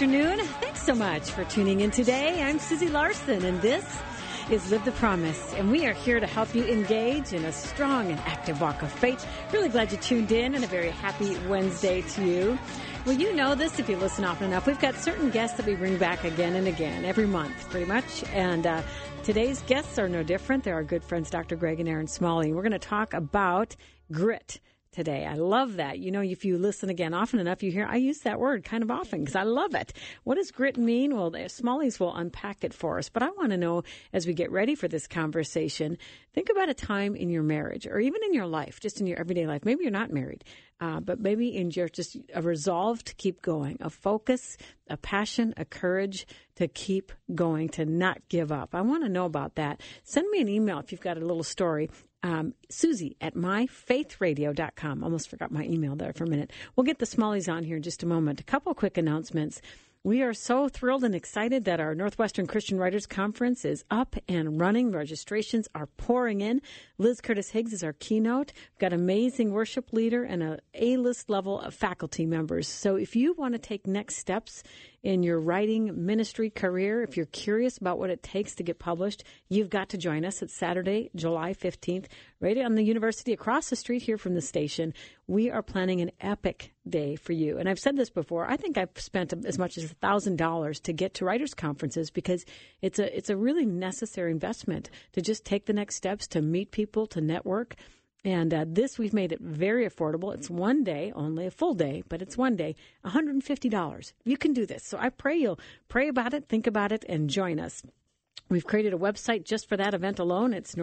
afternoon. Thanks so much for tuning in today. I'm Susie Larson, and this is Live the Promise. And we are here to help you engage in a strong and active walk of faith. Really glad you tuned in, and a very happy Wednesday to you. Well, you know this if you listen often enough. We've got certain guests that we bring back again and again, every month, pretty much. And today's guests are no different. They're our good friends, Dr. Greg and Erin Smalley. We're going to talk about grit today. I love that. You know, if you listen again often enough, you hear I use that word kind of often because I love it. What does grit mean? Well, Smalley's will unpack it for us. But I want to know, as we get ready for this conversation, think about a time in your marriage or even in your life, just in your everyday life. Maybe you're not married, but maybe in your just a resolve to keep going, a focus, a passion, a courage to keep going, to not give up. I want to know about that. Send me an email if you've got a little story. Susie at myfaithradio.com. Almost forgot my email there for a minute. We'll get the Smalleys on here in just a moment. A couple quick announcements. We are so thrilled and excited that our Northwestern Christian Writers Conference is up and running. Registrations are pouring in. Liz Curtis Higgs is our keynote. We've got amazing worship leader and an A-list level of faculty members. So if you want to take next steps in your writing ministry career, if you're curious about what it takes to get published, you've got to join us. It's Saturday, July 15th, right on the university across the street here from the station. We are planning an epic day for you. And I've said this before. I think I've spent as much as $1,000 to get to writers' conferences because it's a really necessary investment to just take the next steps, to meet people, to network. And this, we've made it very affordable. It's one day, only a full day, but it's one day, $150. You can do this. So I pray you'll pray about it, think about it, and join us. We've created a website just for that event alone. It's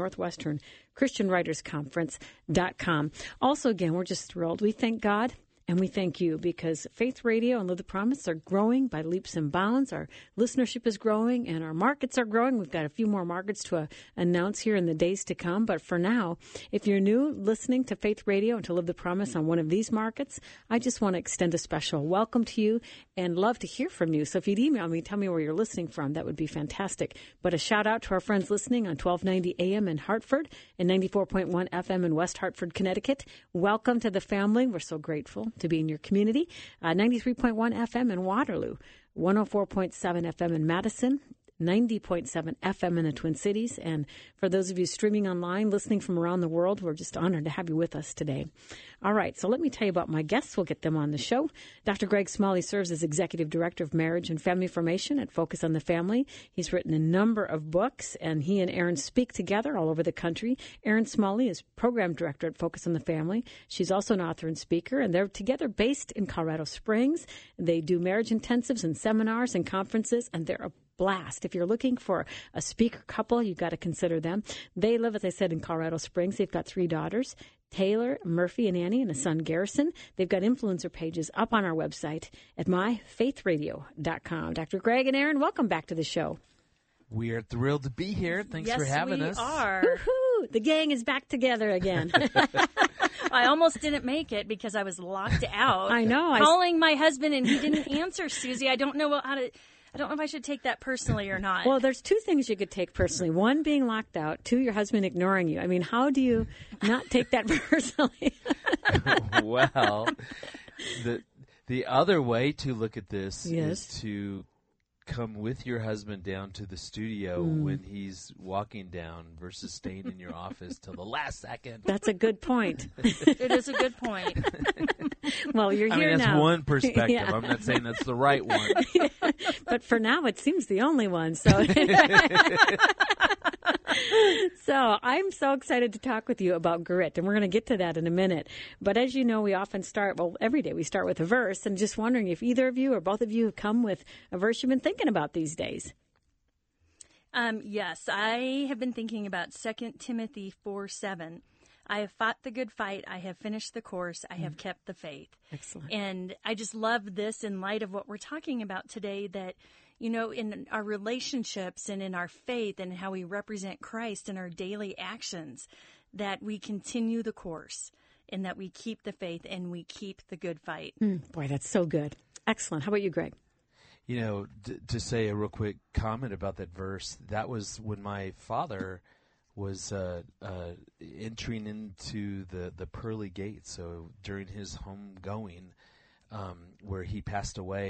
NorthwesternChristianWritersConference.com. Also, again, we're just thrilled. We thank God. And we thank you because Faith Radio and Live the Promise are growing by leaps and bounds. Our listenership is growing and our markets are growing. We've got a few more markets to announce here in the days to come. But for now, if you're new listening to Faith Radio and to Live the Promise on one of these markets, I just want to extend a special welcome to you and love to hear from you. So if you'd email me, tell me where you're listening from, that would be fantastic. But a shout out to our friends listening on 1290 AM in Hartford and 94.1 FM in West Hartford, Connecticut. Welcome to the family. We're so grateful to be in your community. 93.1 FM in Waterloo, 104.7 FM in Madison, 90.7 FM in the Twin Cities. And for those of you streaming online, listening from around the world, we're just honored to have you with us today. All right, so let me tell you about my guests. We'll get them on the show. Dr. Greg Smalley serves as Executive Director of Marriage and Family Formation at Focus on the Family. He's written a number of books, and he and Erin speak together all over the country. Erin Smalley is Program Director at Focus on the Family. She's also an author and speaker, and they're together based in Colorado Springs. They do marriage intensives and seminars and conferences, and they're a blast. If you're looking for a speaker couple, you've got to consider them. They live, as I said, in Colorado Springs. They've got 3 daughters, Taylor, Murphy, and Annie, and a son, Garrison. They've got influencer pages up on our website at myfaithradio.com. Dr. Greg and Erin, welcome back to the show. We are thrilled to be here. Thanks for having us. Yes, we are. Woo-hoo! The gang is back together again. I almost didn't make it because I was locked out. I know. Calling my husband, and he didn't answer, Susie. I don't know I don't know if I should take that personally or not. Well, there's 2 things you could take personally. 1, being locked out. 2, your husband ignoring you. I mean, how do you not take that personally? Well, the other way to look at this is to come with your husband down to the studio when he's walking down versus staying in your office till the last second. That's a good point. It is a good point. Well, you're here that's now. One perspective. Yeah. I'm not saying that's the right one. Yeah. But for now, it seems the only one. So I'm so excited to talk with you about grit, and we're going to get to that in a minute. But as you know, we often start, every day we start with a verse, and just wondering if either of you or both of you have come with a verse you've been thinking about these days. Yes, I have been thinking about 2 Timothy 4:7. I have fought the good fight. I have finished the course. I have kept the faith. Excellent. And I just love this in light of what we're talking about today, that, you know, in our relationships and in our faith and how we represent Christ in our daily actions, that we continue the course and that we keep the faith and we keep the good fight. Boy, that's so good. Excellent. How about you, Greg? You know, to say a real quick comment about that verse, that was when my father was entering into the pearly gates. So during his homegoing, where he passed away,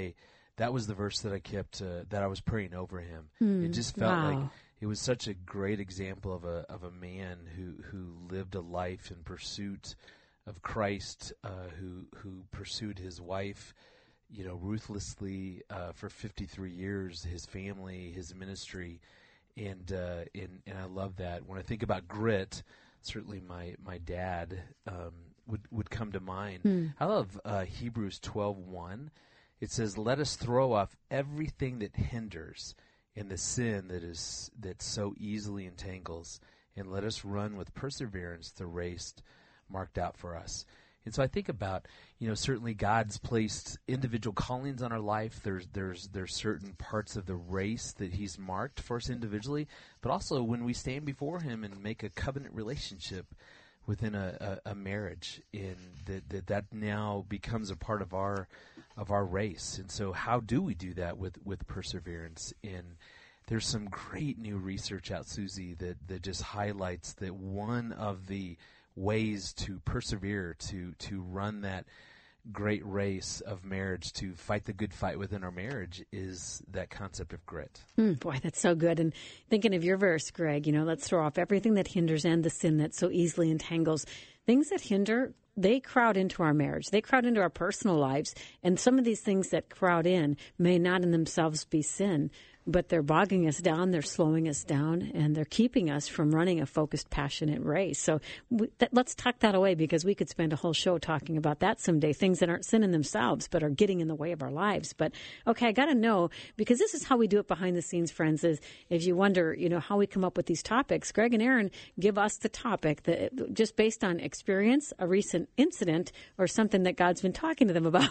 that was the verse that I kept, that I was praying over him. It just felt like it was such a great example of a man who lived a life in pursuit of Christ, who pursued his wife, ruthlessly for 53 years, his family, his ministry, and I love that. When I think about grit, certainly my dad would come to mind. I love Hebrews 12:1. It says, "Let us throw off everything that hinders and the sin that so easily entangles, and let us run with perseverance the race marked out for us." And so I think about, certainly God's placed individual callings on our life. There's certain parts of the race that He's marked for us individually, but also when we stand before Him and make a covenant relationship within a marriage, in that now becomes a part of our race. And so how do we do that with perseverance? And there's some great new research out, Susie, that just highlights that one of the ways to persevere, to run that great race of marriage, to fight the good fight within our marriage, is that concept of grit. Boy, that's so good. And thinking of your verse, Greg, let's throw off everything that hinders and the sin that so easily entangles. Things that hinder, they crowd into our marriage. They crowd into our personal lives. And some of these things that crowd in may not in themselves be sin, but they're bogging us down, they're slowing us down, and they're keeping us from running a focused, passionate race. So let's tuck that away, because we could spend a whole show talking about that someday, things that aren't sin in themselves but are getting in the way of our lives. But, okay, I got to know, because this is how we do it behind the scenes, friends, is if you wonder, how we come up with these topics, Greg and Aaron give us the topic that just based on experience, a recent incident, or something that God's been talking to them about.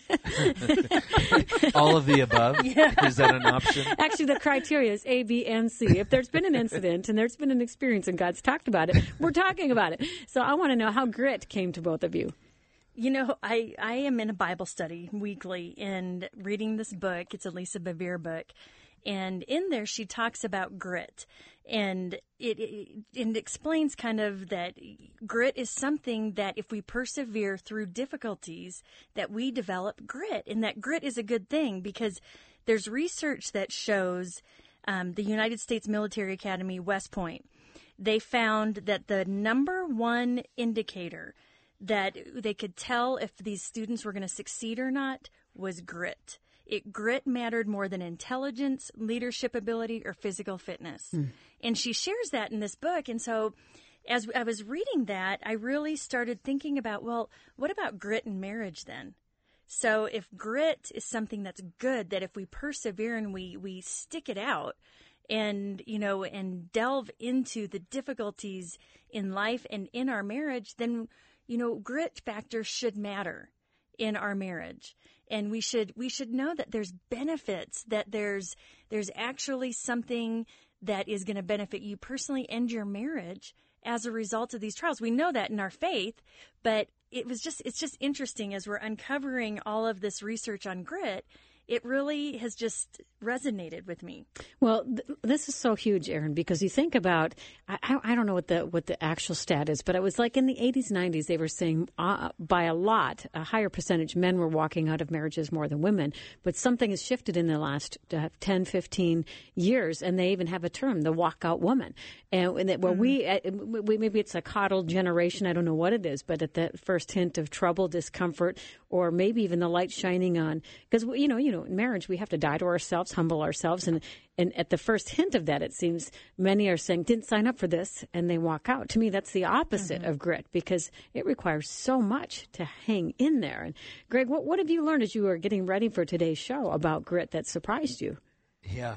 All of the above? Yeah. Is that an option? Actually, the criteria is A, B, and C. If there's been an incident and there's been an experience and God's talked about it, we're talking about it. So I want to know how grit came to both of you. I am in a Bible study weekly and reading this book. It's a Lisa Bevere book. And in there, she talks about grit. And it explains kind of that grit is something that if we persevere through difficulties, that we develop grit. And that grit is a good thing, because there's research that shows the United States Military Academy, West Point, they found that the number one indicator that they could tell if these students were going to succeed or not was grit. Grit mattered more than intelligence, leadership ability, or physical fitness. And she shares that in this book. And so as I was reading that, I really started thinking about, well, what about grit in marriage then? So if grit is something that's good, that if we persevere and we stick it out and, and delve into the difficulties in life and in our marriage, then, grit factor should matter in our marriage. And we should know that there's benefits, that there's actually something that is going to benefit you personally and your marriage as a result of these trials. We know that in our faith, but it's just interesting as we're uncovering all of this research on grit. It really has just resonated with me. Well, this is so huge, Aaron, because you think about, I don't know what the actual stat is, but it was like in the 80s, 90s, they were saying by a lot, a higher percentage, men were walking out of marriages more than women. But something has shifted in the last 10, 15 years, and they even have a term, the walkout woman. And we maybe it's a coddled generation, I don't know what it is, but at that first hint of trouble, discomfort, or maybe even the light shining on, because, in marriage, we have to die to ourselves, humble ourselves. And at the first hint of that, it seems many are saying, didn't sign up for this, and they walk out. To me, that's the opposite of grit, because it requires so much to hang in there. And Greg, what have you learned as you were getting ready for today's show about grit that surprised you? Yeah,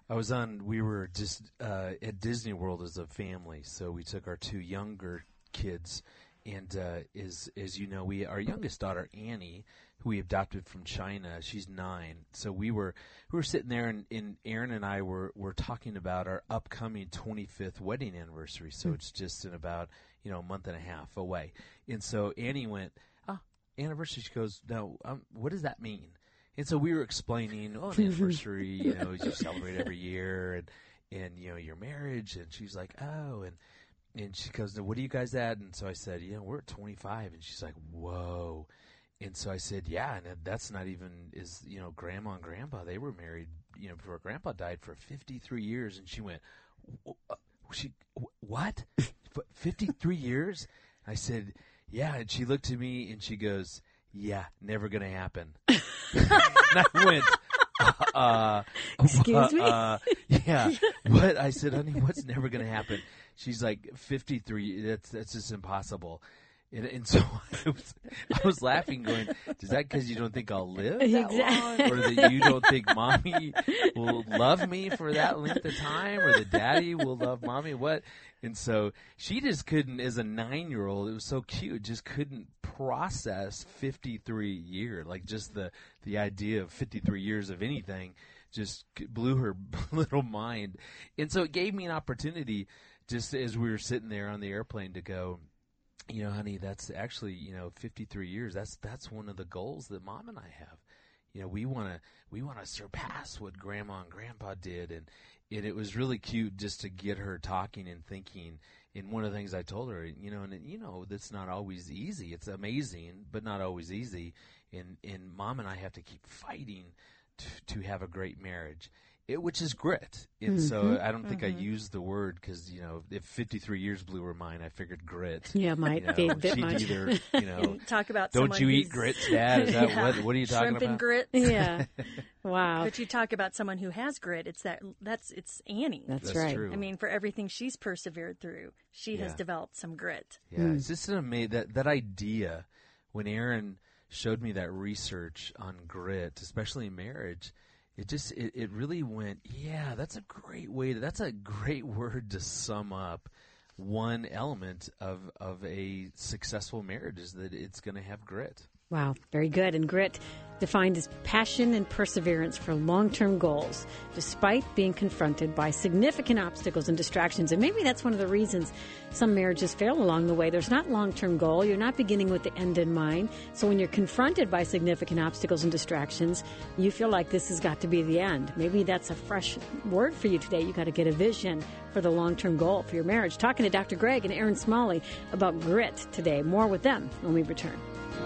we were just at Disney World as a family. So we took our two younger kids. And as you know, our youngest daughter, Annie, who we adopted from China, she's 9. So we were sitting there, and Aaron and I were talking about our upcoming 25th wedding anniversary. So it's just in about a month and a half away. And so Annie went, anniversary. She goes, no, what does that mean? And so we were explaining, an anniversary, you celebrate every year, and your marriage. And she's like, oh, and she goes, what are you guys at? And so I said, we're at 25. And she's like, whoa. And so I said, yeah, and that's not even, Grandma and Grandpa, they were married, before Grandpa died for 53 years. And she went, what? 53 years? I said, yeah. And she looked at me and she goes, yeah, never going to happen. And I went, excuse me? Yeah. What? I said, honey, what's never going to happen? She's like, 53, that's just impossible. And so I was laughing, going, is that because you don't think I'll live that long? Or that you don't think Mommy will love me for that length of time? Or that Daddy will love Mommy? What? And so she just couldn't, as a 9-year-old, it was so cute, just couldn't process 53 years. Like just the idea of 53 years of anything just blew her little mind. And so it gave me an opportunity, just as we were sitting there on the airplane, to go, honey, that's actually, 53 years. That's one of the goals that Mom and I have. We want to surpass what Grandma and Grandpa did. And it was really cute just to get her talking and thinking. And one of the things I told her, that's not always easy. It's amazing, but not always easy. And Mom and I have to keep fighting to have a great marriage. Which is grit. And so I don't think I used the word because, if 53 years blew her mind, I figured grit. Yeah, might be a bit much. Either, talk about don't you eat grits, Dad? Is that what are you talking about? Shrimp and grits. Yeah. Wow. But you talk about someone who has grit. It's Annie. That's right. True. I mean, for everything she's persevered through, she has developed some grit. Yeah, it's just an amazing that idea. When Aaron showed me that research on grit, especially in marriage, it really went, yeah, that's a great word to sum up one element of a successful marriage, is that it's going to have grit. Wow, very good. And grit defined as passion and perseverance for long-term goals, despite being confronted by significant obstacles and distractions. And maybe that's one of the reasons some marriages fail along the way. There's not long-term goal. You're not beginning with the end in mind. So when you're confronted by significant obstacles and distractions, you feel like this has got to be the end. Maybe that's a fresh word for you today. You got to get a vision for the long-term goal for your marriage. Talking to Dr. Greg and Aaron Smalley about grit today. More with them when we return.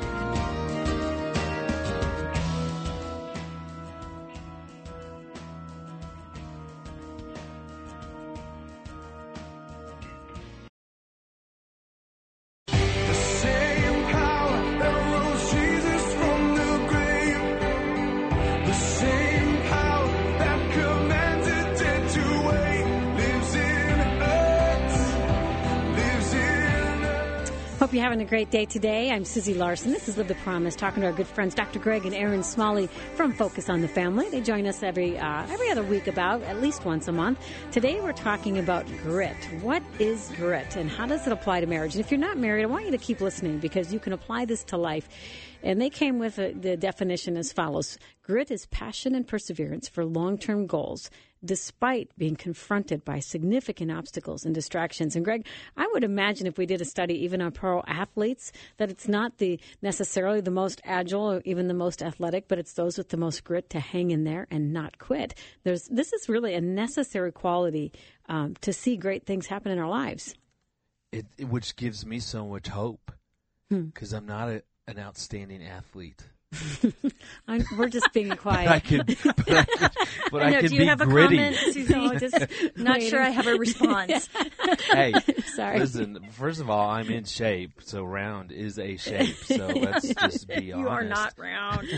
Hope you're having a great day today. I'm Susie Larson. This is Live the Promise, talking to our good friends Dr. Greg and Aaron Smalley from Focus on the Family. They join us every other week, about at least once a month. Today we're talking about grit. What is grit and how does it apply to marriage? And if you're not married, I want you to keep listening because you can apply this to life. And they came with the definition as follows. Grit is passion and perseverance for long-term goals, despite being confronted by significant obstacles and distractions. And Greg, I would imagine if we did a study even on pro athletes, that it's not necessarily the most agile or even the most athletic, but it's those with the most grit to hang in there and not quit. This is really a necessary quality to see great things happen in our lives. Which gives me so much hope because I'm not an outstanding athlete. We're just being quiet. I could do you have gritty. A comment, Susie? Just not sure I have a response. Hey, sorry. Listen, first of all, I'm in shape, so round is a shape. So let's just be honest. You are not round.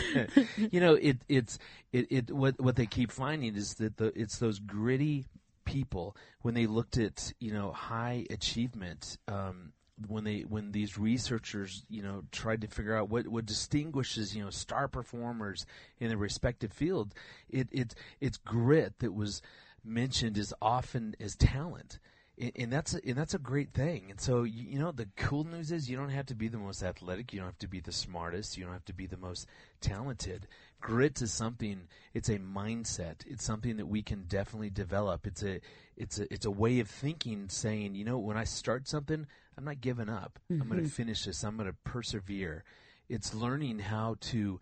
What they keep finding is that it's those gritty people when they looked at high achievement. When these researchers, tried to figure out what distinguishes, star performers in their respective field, it's grit that was mentioned as often as talent. And that's a great thing. And so, the cool news is you don't have to be the most athletic. You don't have to be the smartest. You don't have to be the most talented. Grit is something, it's a mindset. It's something that we can definitely develop. It's a way of thinking, saying, when I start something, I'm not giving up. Mm-hmm. I'm going to finish this. I'm going to persevere. It's learning how to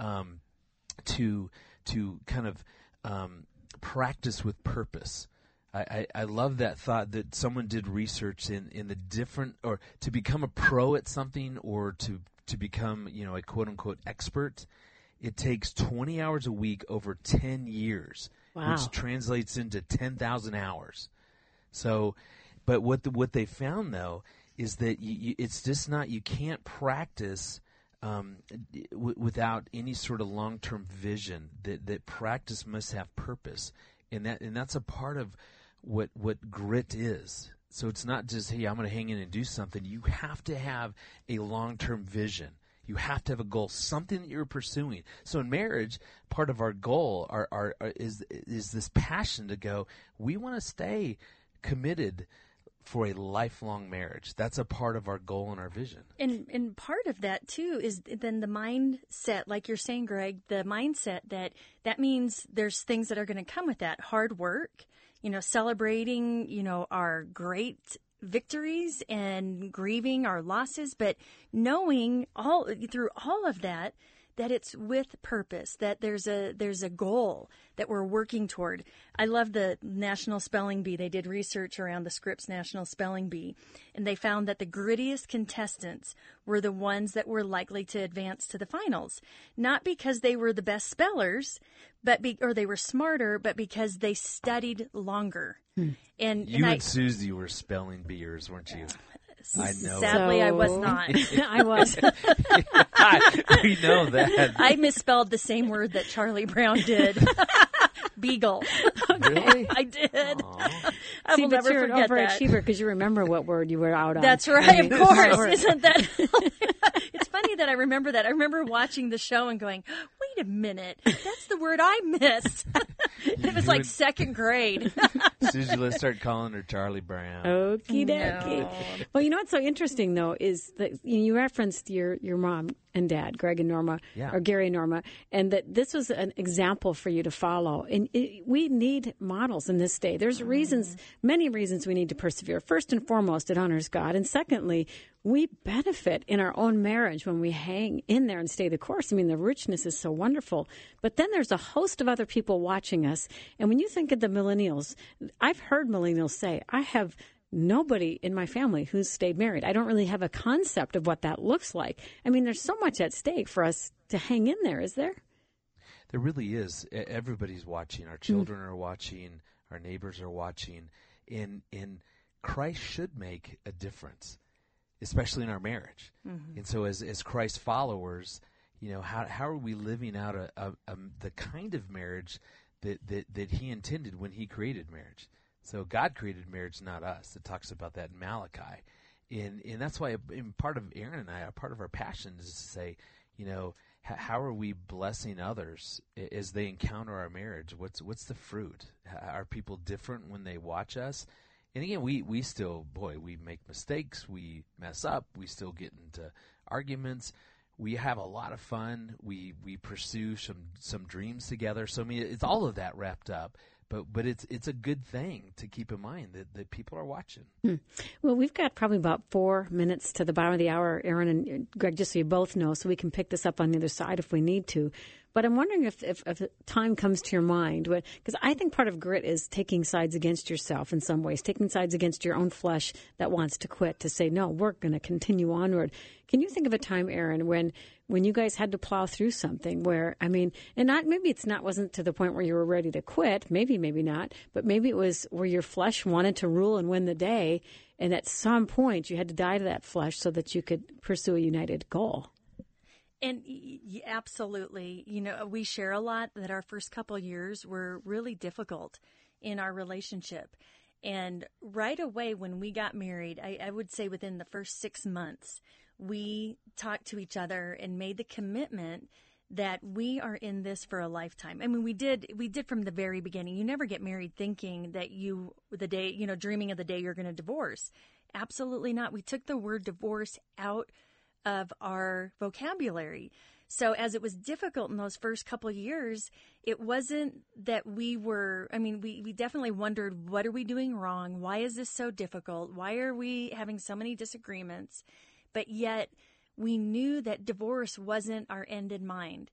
kind of practice with purpose. I love that thought that someone did research in the different, or to become a pro at something, or to become, a quote-unquote expert, it takes 20 hours a week over 10 years, wow. which translates into 10,000 hours. So, but what they found, though, is that it's just not, you can't practice without any sort of long-term vision. That practice must have purpose, and that's a part of what grit is. So it's not just, hey, I'm going to hang in and do something. You have to have a long-term vision. You have to have a goal, something that you're pursuing. So in marriage, part of our goal is this passion to go, we want to stay committed for a lifelong marriage. That's a part of our goal and our vision. And part of that, too, is then the mindset, like you're saying, Greg, the mindset that means there's things that are going to come with that. Hard work, celebrating, our great victories and grieving our losses, but knowing through all of that it's with purpose, that there's a goal that we're working toward. I love the National Spelling Bee. They did research around the Scripps National Spelling Bee, and they found that the grittiest contestants were the ones that were likely to advance to the finals, not because they were the best spellers, or they were smarter, but because they studied longer. And Susie were spelling beers, weren't you? I know. Sadly, I was not. I was. We know that. I misspelled the same word that Charlie Brown did. Beagle. Really? I did. I See, will but never you're an forget that. overachiever because you remember what word you were out on. That's right, of course. Isn't that? It's funny that I remember that. I remember watching the show and going, wait a minute, that's the word I missed. It was like second grade. Susie, let's start calling her Charlie Brown. Okie dokie. No. Well, what's so interesting, though, is that you referenced your mom and dad, Greg and Norma, or Gary and Norma, and that this was an example for you to follow. And we need models in this day. There's many reasons we need to persevere. First and foremost, it honors God. And secondly, we benefit in our own marriage when we hang in there and stay the course. I mean, the richness is so wonderful. But then there's a host of other people watching us. And when you think of the millennials, I've heard millennials say, I have nobody in my family who's stayed married. I don't really have a concept of what that looks like. I mean, there's so much at stake for us to hang in there, is there? There really is. Everybody's watching. Our children are watching. Our neighbors are watching. And Christ should make a difference, especially in our marriage. Mm-hmm. And so as Christ followers, how are we living out the kind of marriage that he intended when he created marriage? So God created marriage, not us. It talks about that in Malachi. And that's why part of Aaron and I, part of our passion is to say, how are we blessing others as they encounter our marriage? What's the fruit? Are people different when they watch us? And again, we still, we make mistakes. We mess up. We still get into arguments. We have a lot of fun. We pursue some dreams together. So, I mean, it's all of that wrapped up. But it's a good thing to keep in mind that people are watching. Well, we've got probably about 4 minutes to the bottom of the hour, Aaron and Greg, just so you both know, so we can pick this up on the other side if we need to. But I'm wondering if time comes to your mind, because I think part of grit is taking sides against yourself in some ways, taking sides against your own flesh that wants to quit, to say, no, we're going to continue onward. Can you think of a time, Aaron, when you guys had to plow through something where, maybe it wasn't to the point where you were ready to quit, maybe not, but maybe it was where your flesh wanted to rule and win the day, and at some point you had to die to that flesh so that you could pursue a united goal? And absolutely, we share a lot that our first couple of years were really difficult in our relationship. And right away when we got married, I would say within the first 6 months, we talked to each other and made the commitment that we are in this for a lifetime. I mean, we did from the very beginning. You never get married thinking that dreaming of the day you're going to divorce. Absolutely not. We took the word divorce out of our vocabulary. So as it was difficult in those first couple of years, it wasn't that we definitely wondered, what are we doing wrong? Why is this so difficult? Why are we having so many disagreements? But yet we knew that divorce wasn't our end in mind.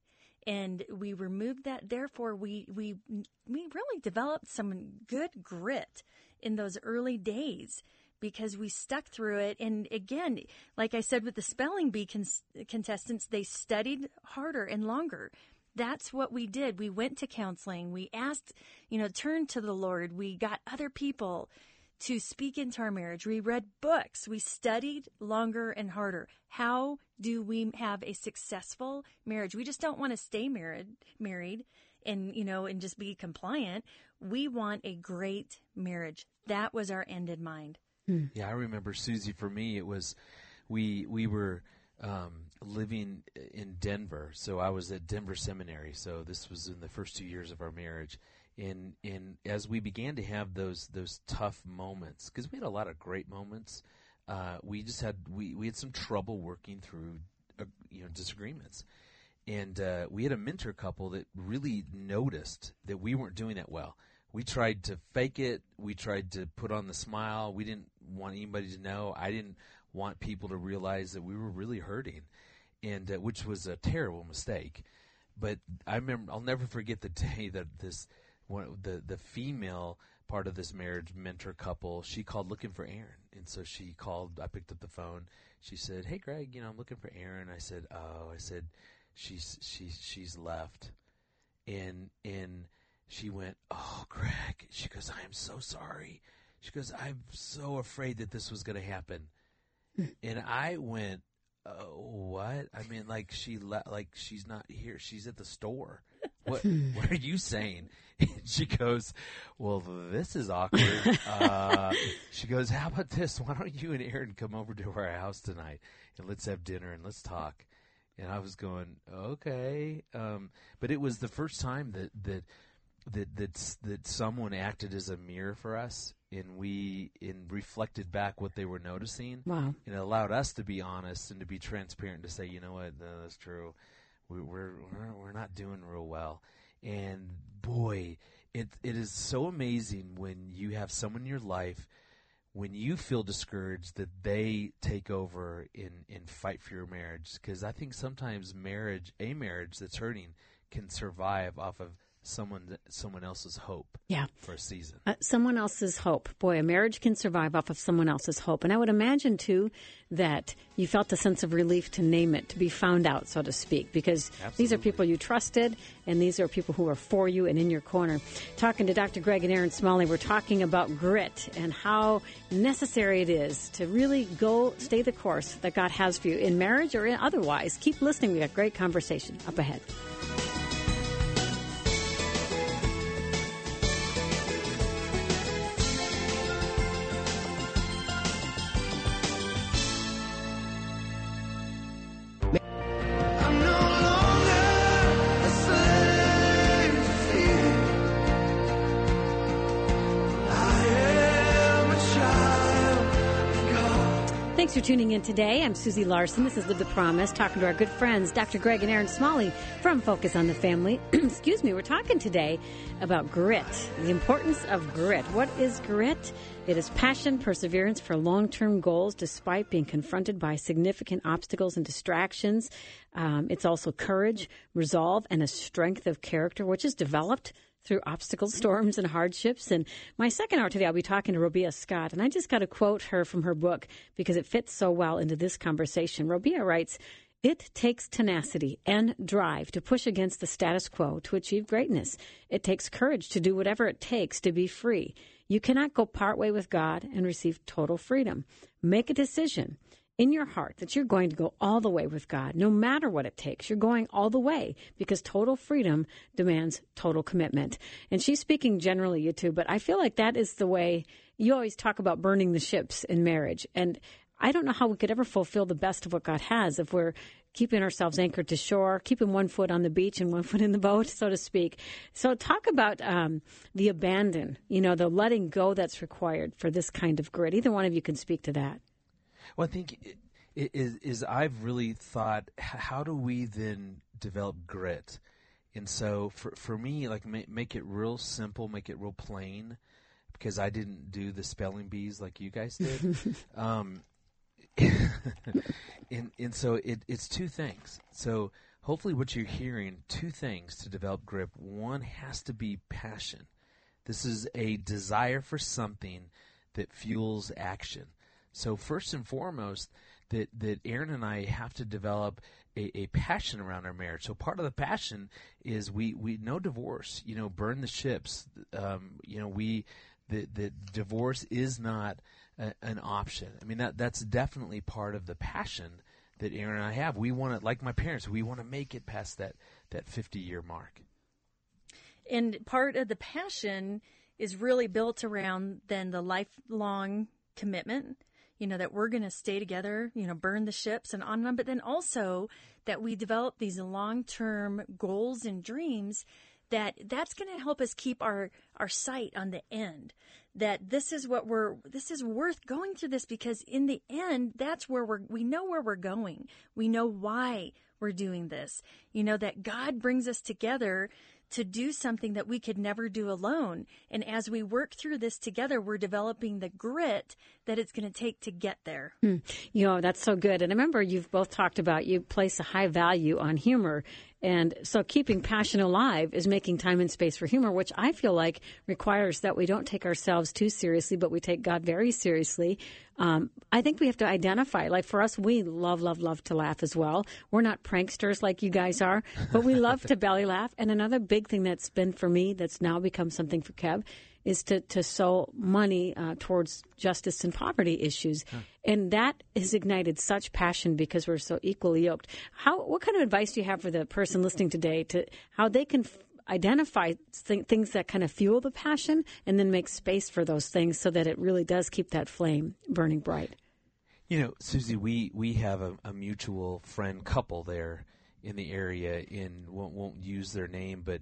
And we removed that. Therefore, we really developed some good grit in those early days because we stuck through it. And again, like I said with the spelling bee contestants, they studied harder and longer. That's what we did. We went to counseling. We asked, turned to the Lord. We got other people to speak into our marriage. We read books. We studied longer and harder. How do we have a successful marriage? We just don't want to stay married and, and just be compliant. We want a great marriage. That was our end in mind. Yeah, I remember, Susie, for me, it was, we were living in Denver. So I was at Denver Seminary. So this was in the first 2 years of our marriage. And as we began to have those tough moments, because we had a lot of great moments, we had some trouble working through disagreements, and we had a mentor couple that really noticed that we weren't doing that well. We tried to fake it. We tried to put on the smile. We didn't want anybody to know. I didn't want people to realize that we were really hurting, and which was a terrible mistake. But I remember, I'll never forget the day that the female part of this marriage mentor couple, she called looking for Aaron. And so she called, I picked up the phone. She said, "Hey, Greg, I'm looking for Aaron." I said, "Oh," I said, she's left. And she went, "Oh, Greg." She goes, "I am so sorry." She goes, "I'm so afraid that this was going to happen." And I went, "What?" I mean, like she's not here. She's at the store. What are you saying? And she goes, "Well, this is awkward." She goes, "How about this? Why don't you and Aaron come over to our house tonight and let's have dinner and let's talk?" And I was going, "Okay." But it was the first time that someone acted as a mirror for us, and we reflected back what they were noticing. Wow. And it allowed us to be honest and to be transparent, to say, "You know what, no, that's true. We're not doing real well." And boy, it is so amazing when you have someone in your life, when you feel discouraged, that they take over and fight for your marriage. Because I think sometimes a marriage that's hurting can survive off of someone else's hope. Yeah. For a season. Someone else's hope. Boy, a marriage can survive off of someone else's hope. And I would imagine, too, that you felt a sense of relief to name it, to be found out, so to speak, because Absolutely. These are people you trusted, and these are people who are for you and in your corner. Talking to Dr. Greg and Aaron Smalley, we're talking about grit and how necessary it is to really stay the course that God has for you in marriage or otherwise. Keep listening. We got great conversation up ahead. Thanks for tuning in today. I'm Susie Larson. This is Live the Promise, talking to our good friends, Dr. Greg and Aaron Smalley from Focus on the Family. Excuse me. We're talking today about grit, the importance of grit. What is grit? It is passion, perseverance for long-term goals despite being confronted by significant obstacles and distractions. It's also courage, resolve, and a strength of character, which is developed through obstacles, storms, and hardships. And my second hour today, I'll be talking to Robia Scott. And I just got to quote her from her book because it fits so well into this conversation. Robia writes, "It takes tenacity and drive to push against the status quo to achieve greatness. It takes courage to do whatever it takes to be free. You cannot go partway with God and receive total freedom. Make a decision in your heart that you're going to go all the way with God. No matter what it takes, you're going all the way because total freedom demands total commitment." And she's speaking generally, you two, but I feel like that is the way you always talk about burning the ships in marriage. And I don't know how we could ever fulfill the best of what God has if we're keeping ourselves anchored to shore, keeping one foot on the beach and one foot in the boat, so to speak. So talk about the abandon, the letting go that's required for this kind of grit. Either one of you can speak to that. Well, I think I've really thought, how do we then develop grit? And so for me, like make it real simple, make it real plain, because I didn't do the spelling bees like you guys did. And so it's two things. So hopefully what you're hearing, two things to develop grip. One has to be passion. This is a desire for something that fuels action. So first and foremost, that Aaron and I have to develop a passion around our marriage. So part of the passion is we no divorce, burn the ships. The divorce is not an option. I mean, that's definitely part of the passion that Aaron and I have. We want to, like my parents, we want to make it past that 50-year mark. And part of the passion is really built around then the lifelong commitment, that we're going to stay together, burn the ships and on, but then also that we develop these long-term goals and dreams that's going to help us keep our sight on the end, that this is worth going through this, because in the end, that's where we know where we're going. We know why we're doing this, that God brings us together to do something that we could never do alone. And as we work through this together, we're developing the grit that it's going to take to get there. That's so good. And I remember you've both talked about you place a high value on humor. And so keeping passion alive is making time and space for humor, which I feel like requires that we don't take ourselves too seriously, but we take God very seriously. I think we have to identify, like for us, we love to laugh as well. We're not pranksters like you guys are, but we love to belly laugh. And another big thing that's been for me that's now become something for Kev is to sow money towards justice and poverty issues. And that has ignited such passion because we're so equally yoked. What kind of advice do you have for the person listening today to how they can identify things that kind of fuel the passion and then make space for those things so that it really does keep that flame burning bright? Susie, we have a mutual friend couple there in the area, won't use their name, but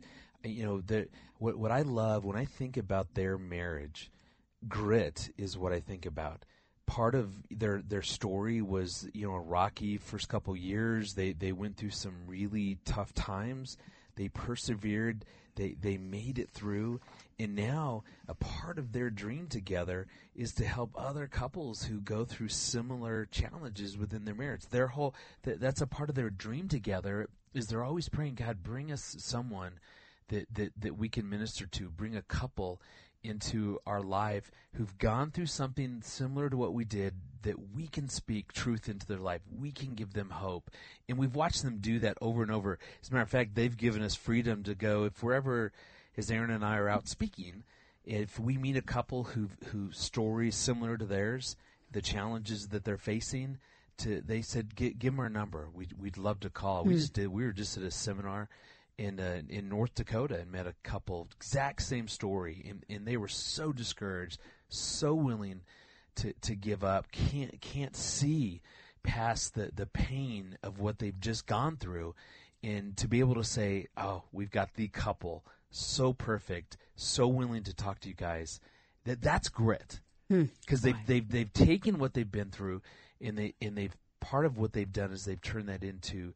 what I love when I think about their marriage, grit is what I think about. Part of their story was, a rocky first couple years. They went through some really tough times. They persevered. They made it through. And now a part of their dream together is to help other couples who go through similar challenges within their marriage. That's a part of their dream together, is they're always praying, God, bring us someone that we can minister to, bring a couple into our life who've gone through something similar to what we did, that we can speak truth into their life. We can give them hope. And we've watched them do that over and over. As a matter of fact, they've given us freedom to go, if we're ever, as Aaron and I are out speaking, if we meet a couple whose story is similar to theirs, the challenges that they're facing, they said, give them our number. We'd love to call. We were just at a seminar in North Dakota and met a couple, exact same story, and they were so discouraged, so willing to give up, can't see past the pain of what they've just gone through, and to be able to say, oh, we've got the couple, so perfect, so willing to talk to you guys, that's grit, because they've taken what they've been through, and they've part of what they've done is they've turned that into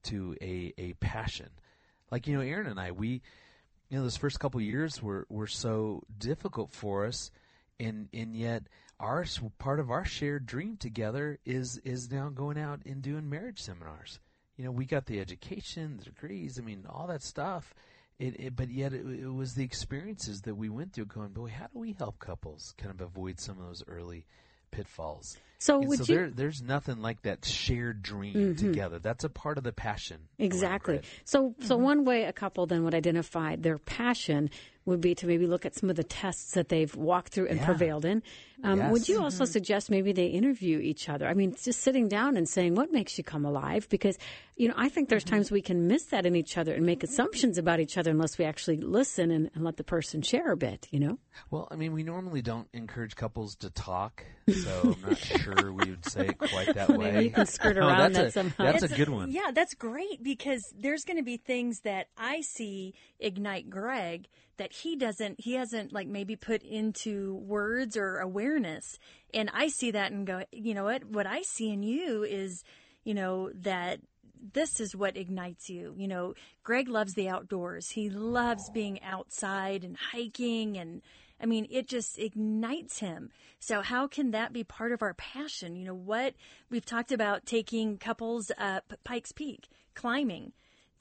a passion. Like, Aaron and I, those first couple of years were so difficult for us, and yet part of our shared dream together is now going out and doing marriage seminars. We got the education, the degrees, all that stuff, but yet it was the experiences that we went through going, boy, how do we help couples kind of avoid some of those early pitfalls? So there's nothing like that shared dream together. That's a part of the passion. Exactly. So one way a couple then would identify their passion would be to maybe look at some of the tests that they've walked through and prevailed in. Yes. Would you also suggest maybe they interview each other? Just sitting down and saying, what makes you come alive? Because, I think there's times we can miss that in each other and make assumptions about each other unless we actually listen and let the person share a bit, Well, we normally don't encourage couples to talk, so I'm not sure we would say it quite that way. Maybe you can skirt around that somehow. That's a good one. Yeah, that's great, because there's going to be things that I see ignite Greg that he hasn't maybe put into words or awareness. And I see that and go, what I see in you is, that this is what ignites you. Greg loves the outdoors. He loves being outside and hiking, and it just ignites him. So how can that be part of our passion? What we've talked about, taking couples up Pikes Peak, climbing.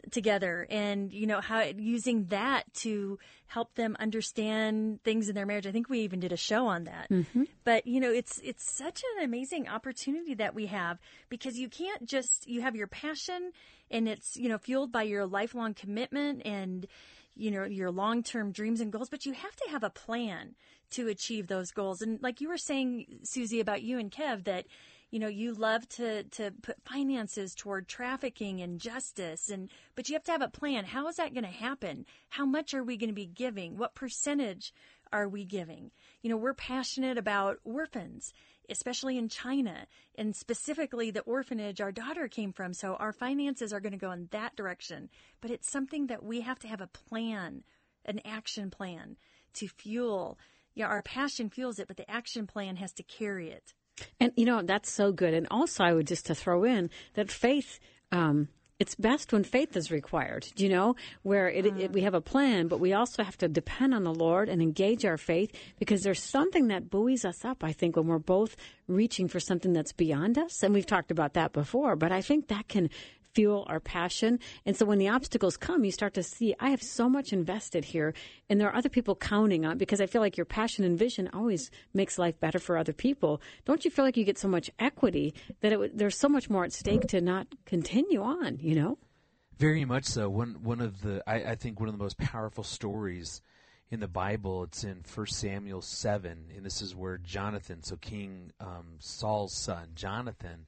together, and how using that to help them understand things in their marriage. I think we even did a show on that. Mm-hmm. But it's such an amazing opportunity that we have, because you can't just, you have your passion, and it's fueled by your lifelong commitment and your long-term dreams and goals, but you have to have a plan to achieve those goals. And like you were saying, Susie, about you and Kev, that you love to put finances toward trafficking and justice, but you have to have a plan. How is that going to happen? How much are we going to be giving? What percentage are we giving? We're passionate about orphans, especially in China, and specifically the orphanage our daughter came from. So our finances are going to go in that direction. But it's something that we have to have a plan, an action plan to fuel. Our passion fuels it, but the action plan has to carry it. And, that's so good. And also, I would just to throw in that faith, it's best when faith is required, where we have a plan, but we also have to depend on the Lord and engage our faith, because there's something that buoys us up, I think, when we're both reaching for something that's beyond us. And we've talked about that before, but I think that can fuel our passion. And so when the obstacles come, you start to see, I have so much invested here, and there are other people counting on, because I feel like your passion and vision always makes life better for other people. Don't you feel like you get so much equity that there's so much more at stake to not continue on, Very much so. I think one of the most powerful stories in the Bible, it's in 1 Samuel 7, and this is where Jonathan, so King Saul's son, Jonathan,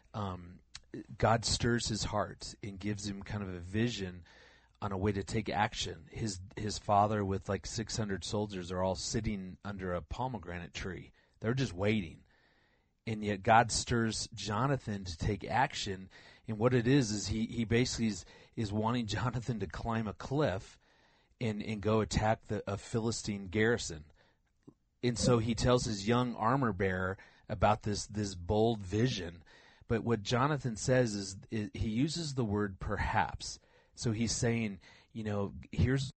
God stirs his heart and gives him kind of a vision on a way to take action. His father with like 600 soldiers are all sitting under a pomegranate tree. They're just waiting. And yet God stirs Jonathan to take action. And what it is he basically is wanting Jonathan to climb a cliff and go attack a Philistine garrison. And so he tells his young armor bearer about this bold vision. But what Jonathan says is he uses the word perhaps. So he's saying, here's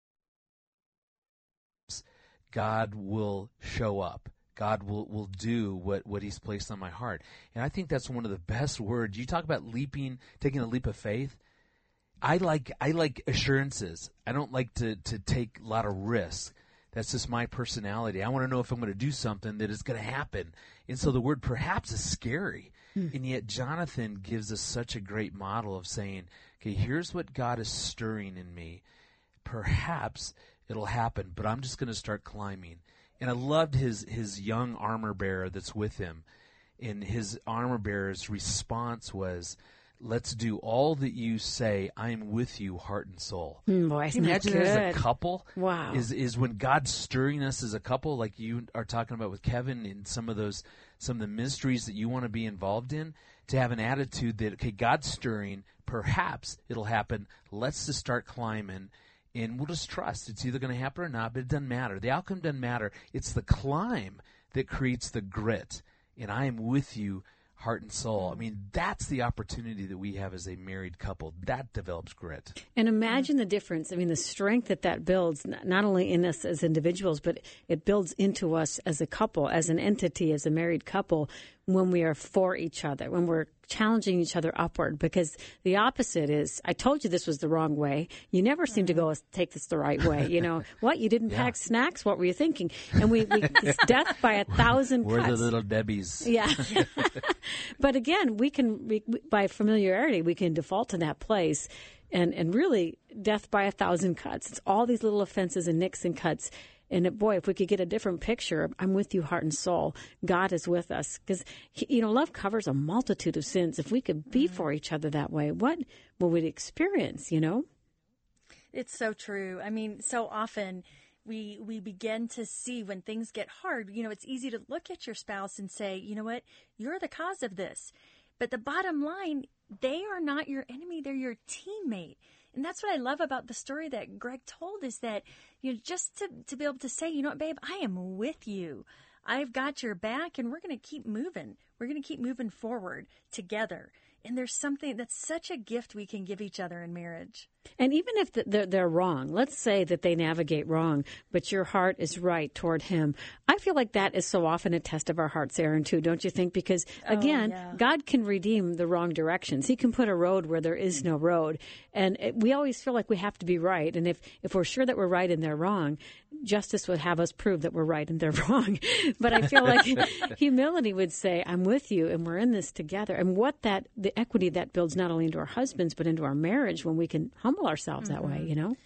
God will show up. God will do what he's placed on my heart. And I think that's one of the best words. You talk about taking a leap of faith. I like assurances. I don't like to take a lot of risks. That's just my personality. I want to know if I'm going to do something that is going to happen. And so the word perhaps is scary. And yet Jonathan gives us such a great model of saying, okay, here's what God is stirring in me. Perhaps it'll happen, but I'm just going to start climbing. And I loved his young armor bearer that's with him. And his armor bearer's response was, let's do all that you say. I am with you, heart and soul. Boy, Can you imagine as a couple? Wow. Is when God's stirring us as a couple, like you are talking about with Kevin, and some of the ministries that you want to be involved in, to have an attitude that, okay, God's stirring, perhaps it'll happen. Let's just start climbing, and we'll just trust. It's either going to happen or not, but it doesn't matter. The outcome doesn't matter. It's the climb that creates the grit. And I am with you, heart and soul. I mean, that's the opportunity that we have as a married couple. That develops grit. And imagine the difference. I mean, the strength that builds, not only in us as individuals, but it builds into us as a couple, as an entity, as a married couple, when we are for each other, when we're challenging each other upward. Because the opposite is, I told you this was the wrong way. You never seem to go take this the right way. What? You didn't pack snacks? What were you thinking? And we it's death by 1,000 cuts. We're the little Debbies. Yeah. But again, by familiarity, we can default to that place. And really, death by 1,000 cuts. It's all these little offenses and nicks and cuts. And boy, if we could get a different picture, I'm with you, heart and soul. God is with us. Because, love covers a multitude of sins. If we could be for each other that way, what will we experience, It's so true. I mean, so often we begin to see when things get hard, it's easy to look at your spouse and say, you know what, you're the cause of this. But the bottom line, they are not your enemy. They're your teammate. And that's what I love about the story that Greg told, is that, just to be able to say, you know what, babe, I am with you. I've got your back, and we're going to keep moving. We're going to keep moving forward together. And there's something that's such a gift we can give each other in marriage. And even if they're wrong, let's say that they navigate wrong, but your heart is right toward him. I feel like that is so often a test of our hearts, Aaron, too, don't you think? Because, again, God can redeem the wrong directions. He can put a road where there is no road. And we always feel like we have to be right. And if we're sure that we're right and they're wrong, justice would have us prove that we're right and they're wrong. But I feel like humility would say, I'm with you and we're in this together. And the equity that builds not only into our husbands, but into our marriage when we can humble ourselves that way, you know?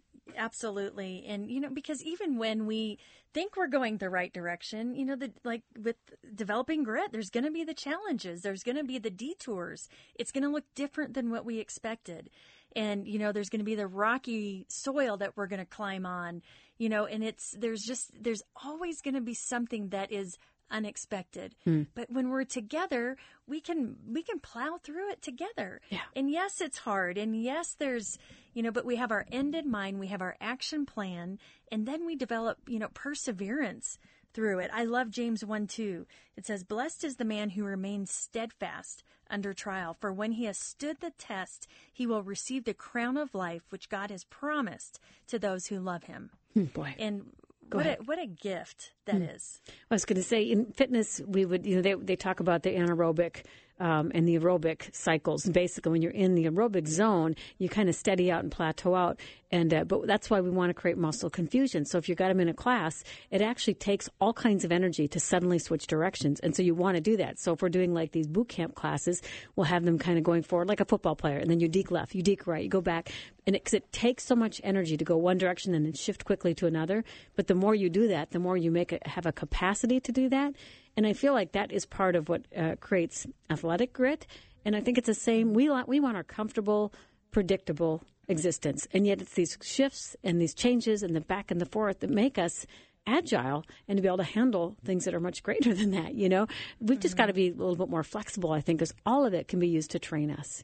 Absolutely. And, because even when we think we're going the right direction, like with developing grit, there's going to be the challenges. There's going to be the detours. It's going to look different than what we expected. And, there's going to be the rocky soil that we're going to climb on, and there's always going to be something that is unexpected. But when we're together, we can plow through it together. Yeah. And yes, it's hard. And yes, there's, but we have our end in mind. We have our action plan. And then we develop, perseverance through it. I love James 1:2. It says, "Blessed is the man who remains steadfast under trial, for when he has stood the test, he will receive the crown of life, which God has promised to those who love him." Boy. And what a gift that is. I was going to say, in fitness, we would, they talk about the anaerobic and the aerobic cycles. And basically, when you're in the aerobic zone, you kind of steady out and plateau out. And but that's why we want to create muscle confusion. So if you got them in a class, it actually takes all kinds of energy to suddenly switch directions. And so you want to do that. So if we're doing like these boot camp classes, we'll have them kind of going forward like a football player. And then you deke left, you deke right, you go back. And it takes so much energy to go one direction and then shift quickly to another. But the more you do that, the more you have a capacity to do that. And I feel like that is part of what creates athletic grit. And I think it's the same. We want our comfortable, predictable existence. And yet it's these shifts and these changes and the back and the forth that make us agile and to be able to handle things that are much greater than that, We've just got to be a little bit more flexible, I think, because all of it can be used to train us,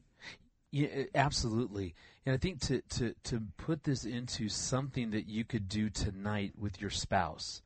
Yeah, absolutely. And I think to put this into something that you could do tonight with your spouse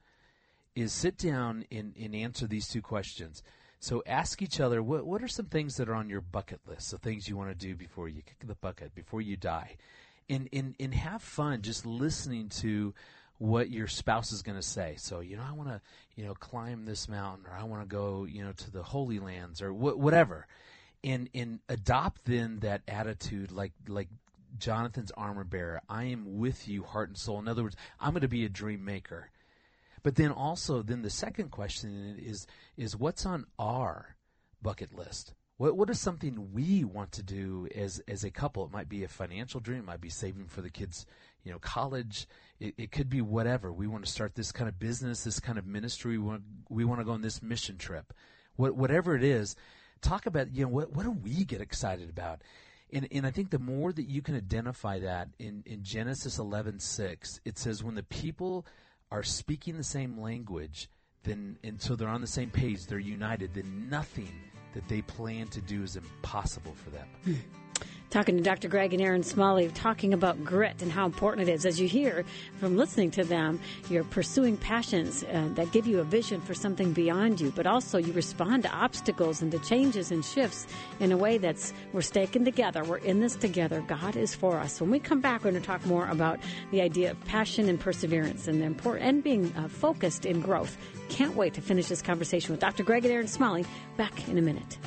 is sit down and answer these two questions. So ask each other, what are some things that are on your bucket list, so things you want to do before you kick the bucket, before you die? And have fun just listening to what your spouse is going to say. So, I want to, climb this mountain, or I want to go, to the Holy Lands, or whatever. And adopt then that attitude like Jonathan's armor bearer. I am with you, heart and soul. In other words, I'm going to be a dream maker. But then also, the second question is what's on our bucket list? What is something we want to do as a couple? It might be a financial dream. It might be saving for the kids, college. It could be whatever. We want to start this kind of business, this kind of ministry. We want to go on this mission trip. Whatever it is, talk about, what do we get excited about? And I think the more that you can identify that in Genesis 11:6, it says when the people are speaking the same language, and so they're on the same page, they're united, then nothing that they plan to do is impossible for them. Talking to Dr. Greg and Aaron Smalley, talking about grit and how important it is. As you hear from listening to them, you're pursuing passions that give you a vision for something beyond you, but also you respond to obstacles and to changes and shifts in a way we're sticking together. We're in this together. God is for us. When we come back, we're going to talk more about the idea of passion and perseverance and the and being focused in growth. Can't wait to finish this conversation with Dr. Greg and Aaron Smalley. Back in a minute.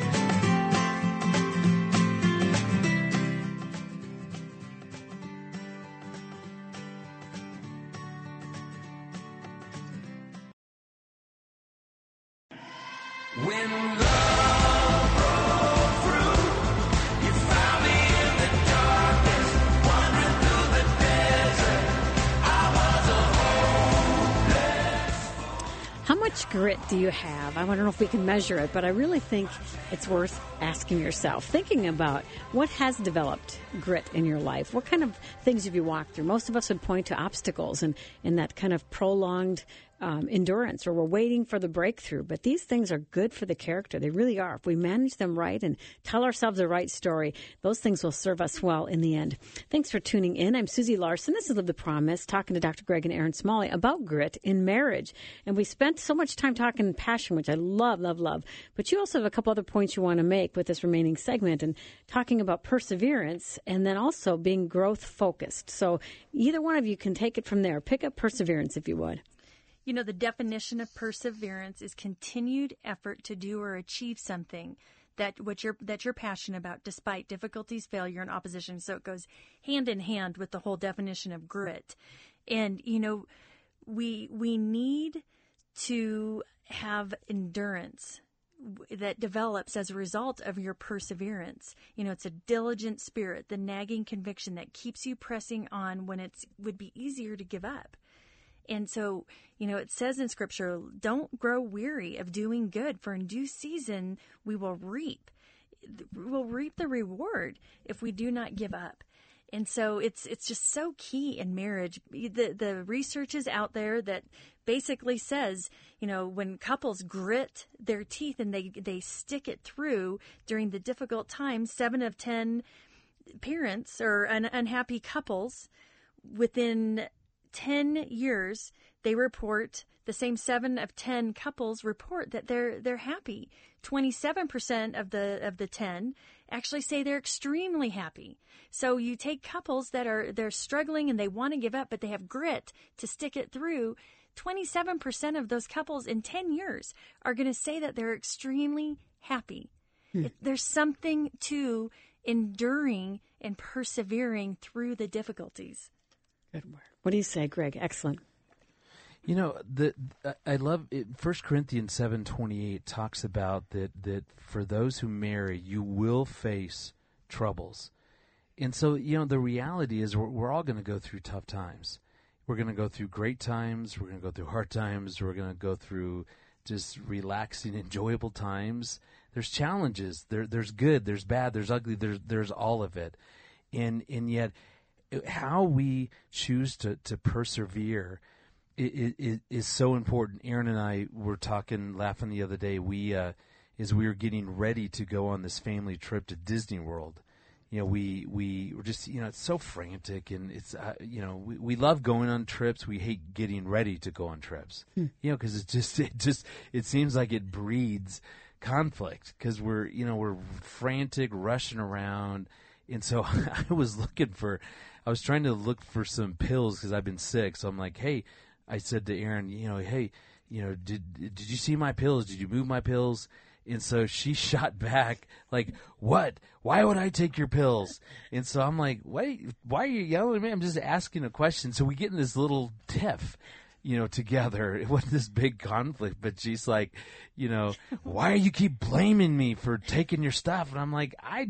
When love broke through, you found me in the darkness, wandering through the desert. I was a hopeless. How much grit do you have? I don't know if we can measure it, but I really think it's worth asking yourself, thinking about what has developed grit in your life. What kind of things have you walked through? Most of us would point to obstacles and that kind of prolonged endurance, or we're waiting for the breakthrough. But these things are good for the character. They really are. If we manage them right and tell ourselves the right story, those things will serve us well in the end. Thanks for tuning in. I'm Susie Larson. This is Live the Promise, talking to Dr. Greg and Erin Smalley about grit in marriage. And we spent so much time talking passion, which I love, love, love. But you also have a couple other points you want to make with this remaining segment, and talking about perseverance and then also being growth focused. So either one of you can take it from there. Pick up perseverance, if you would. You know, the definition of perseverance is continued effort to do or achieve something that you're passionate about, despite difficulties, failure, and opposition. So it goes hand in hand with the whole definition of grit. And, you know, we need to have endurance that develops as a result of your perseverance. You know, it's a diligent spirit, the nagging conviction that keeps you pressing on when it would be easier to give up. And so, you know, it says in Scripture, don't grow weary of doing good, for in due season we will reap. We'll reap the reward if we do not give up. And so it's just so key in marriage. The research is out there that basically says, you know, when couples grit their teeth and they stick it through during the difficult times, 7 of 10 parents or unhappy couples within 10 years, they report, the same 7 of 10 couples report that they're happy. 27% of the 10 actually say they're extremely happy. So you take couples that they're struggling and they want to give up, but they have grit to stick it through. 27% of those couples in 10 years are going to say that they're extremely happy. There's something to enduring and persevering through the difficulties. Good word. What do you say, Greg? Excellent. You know, I love it. 1 Corinthians 7:28 talks about that for those who marry, you will face troubles. And so, you know, the reality is we're all going to go through tough times. We're going to go through great times. We're going to go through hard times. We're going to go through just relaxing, enjoyable times. There's challenges. There's good. There's bad. There's ugly. There's all of it. And yet, how we choose to persevere is so important. Erin and I were laughing the other day. As we were getting ready to go on this family trip to Disney World, you know, we were just, you know, it's so frantic, and it's, you know, we love going on trips. We hate getting ready to go on trips, you know, because it seems like it breeds conflict because we're frantic, rushing around. And so I was trying to look for some pills because I've been sick. So I'm like, hey, I said to Erin, you know, hey, you know, did you see my pills? Did you move my pills? And so she shot back like, what? Why would I take your pills? And so I'm like, why are you yelling at me? I'm just asking a question. So we get in this little tiff, you know, together. It wasn't this big conflict, but she's like, you know, why do you keep blaming me for taking your stuff? And I'm like, I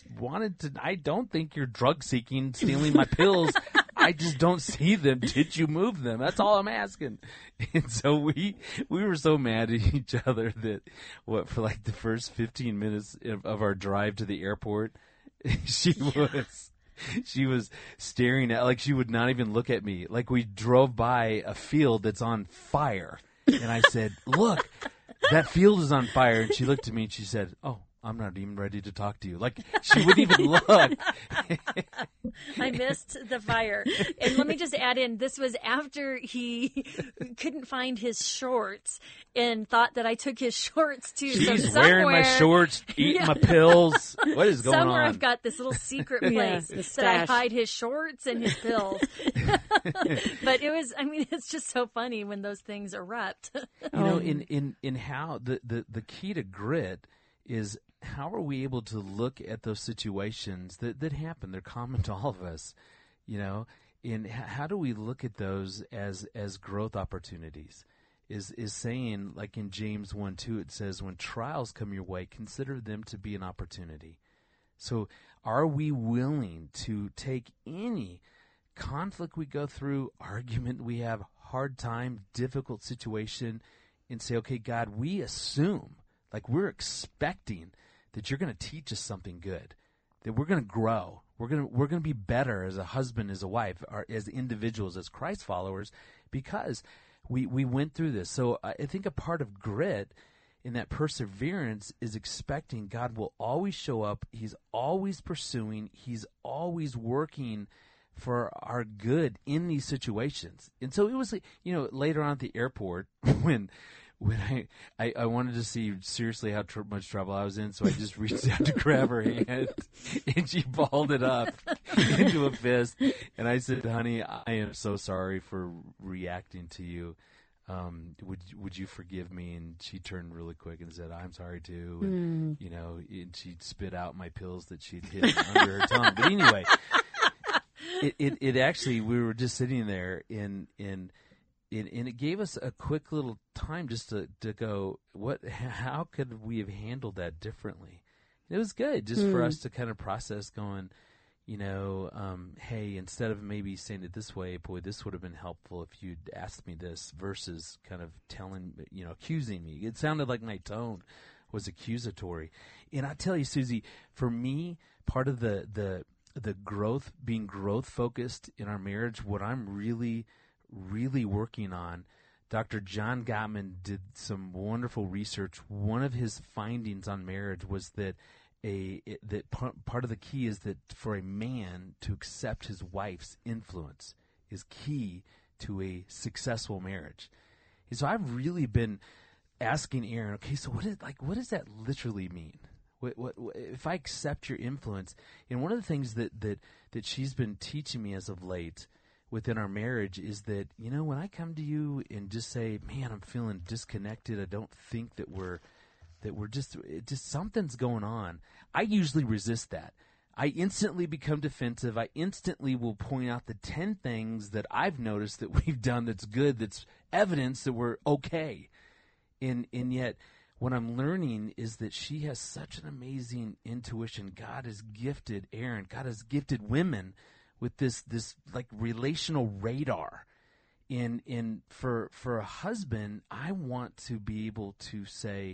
don't think you're drug seeking, stealing my pills. I just don't see them. Did you move them? That's all I'm asking. And so we were so mad at each other that for like the first 15 minutes of our drive to the airport, she was staring at, like, she would not even look at me. Like, we drove by a field that's on fire. And I said, look, that field is on fire. And she looked at me and she said, oh, I'm not even ready to talk to you. Like, she wouldn't even look. I missed the fire. And let me just add in, this was after he couldn't find his shorts and thought that I took his shorts too. She's wearing my shorts, eating my pills. What is going on? Somewhere I've got this little secret place that I hide his shorts and his pills. But it's just so funny when those things erupt. You know, in how the key to grit is, how are we able to look at those situations that happen? They're common to all of us, you know, and how do we look at those as growth opportunities? Is saying, like in James 1:2, it says, when trials come your way, consider them to be an opportunity. So are we willing to take any conflict we go through, argument we have, hard time, difficult situation, and say, okay, God, we assume, like we're expecting that you're going to teach us something good, that we're going to grow, we're going to be better as a husband, as a wife, or as individuals, as Christ followers, because we went through this. So I think a part of grit in that perseverance is expecting God will always show up. He's always pursuing. He's always working for our good in these situations. And so it was, later on at the airport when I wanted to see seriously how much trouble I was in, so I just reached out to grab her hand, and she balled it up into a fist. And I said, "Honey, I am so sorry for reacting to you. Would you forgive me?" And she turned really quick and said, "I'm sorry too." And and she spit out my pills that she'd hidden under her tongue. But anyway, it actually, we were just sitting there and it gave us a quick little time just to go, how could we have handled that differently? It was good just for us to kind of process going, hey, instead of maybe saying it this way, boy, this would have been helpful if you'd asked me this, versus kind of accusing me. It sounded like my tone was accusatory. And I tell you, Susie, for me, part of the growth, being growth focused in our marriage, what I'm really working on, Dr. John Gottman did some wonderful research. One of his findings on marriage was that part of the key is that for a man to accept his wife's influence is key to a successful marriage. And so I've really been asking Aaron, okay, so what does that literally mean? What if I accept your influence? And one of the things that she's been teaching me as of late within our marriage is that, when I come to you and just say, man, I'm feeling disconnected, I don't think that we're just something's going on, I usually resist that. I instantly become defensive. I instantly will point out the 10 things that I've noticed that we've done that's good, that's evidence that we're okay. And yet what I'm learning is that she has such an amazing intuition. God has gifted Aaron, God has gifted women with this like relational radar. And for a husband, I want to be able to say,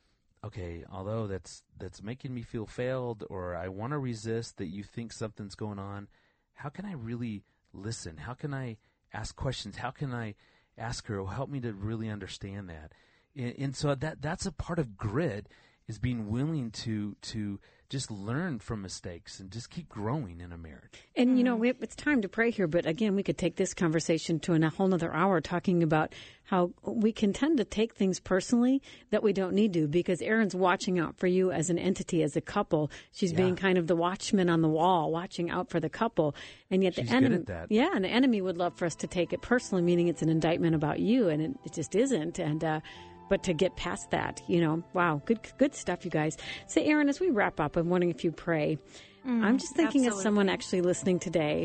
okay, although that's making me feel failed, or I want to resist that you think something's going on, how can I really listen? How can I ask questions? How can I ask her, help me to really understand that? And so that's a part of grit, is being willing to just learn from mistakes and just keep growing in a marriage. And, it's time to pray here, but again, we could take this conversation to a whole nother hour, talking about how we can tend to take things personally that we don't need to, because Erin's watching out for you as an entity, as a couple. She's being kind of the watchman on the wall, watching out for the couple. And yet She's the enemy, good at that. Yeah, and the enemy would love for us to take it personally, meaning it's an indictment about you, and it just isn't. And, but to get past that, wow, good stuff, you guys. So, Erin, as we wrap up, I'm wondering if you pray. I'm just thinking of someone actually listening today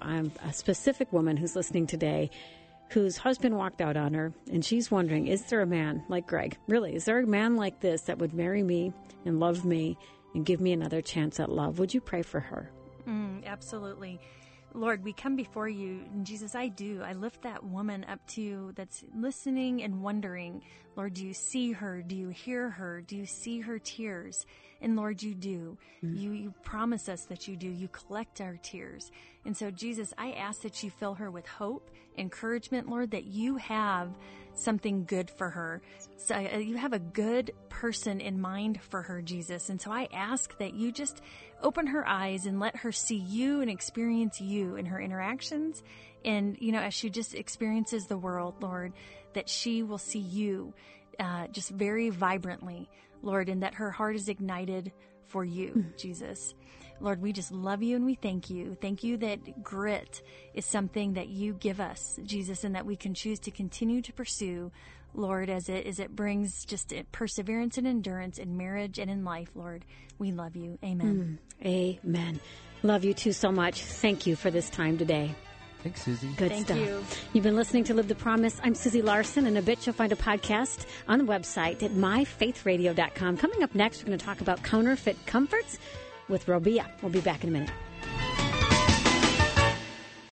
a specific woman who's listening today, whose husband walked out on her, and she's wondering, is there a man like Greg? Really, is there a man like this that would marry me and love me and give me another chance at love? Would you pray for her? Absolutely. Lord, we come before you, and Jesus, I lift that woman up to you that's listening and wondering, Lord, do you see her? Do you hear her? Do you see her tears? And Lord, you do. You promise us that you do. You collect our tears. And so, Jesus, I ask that you fill her with hope, encouragement, Lord, that you have something good for her. So you have a good person in mind for her, Jesus. And so I ask that you just open her eyes and let her see you and experience you in her interactions. And, as she just experiences the world, Lord, that she will see you just very vibrantly, Lord, and that her heart is ignited for you, Jesus. Lord, we just love you and we thank you. Thank you that grit is something that you give us, Jesus, and that we can choose to continue to pursue, Lord, as it brings just perseverance and endurance in marriage and in life, Lord. We love you. Amen. Amen. Love you too so much. Thank you for this time today. Thanks, Susie. Good Thank stuff. you. You've been listening to Live the Promise. I'm Susie Larson, and a bit you'll find a podcast on the website at myfaithradio.com. Coming up next, we're going to talk about counterfeit comforts with Robia. We'll be back in a minute.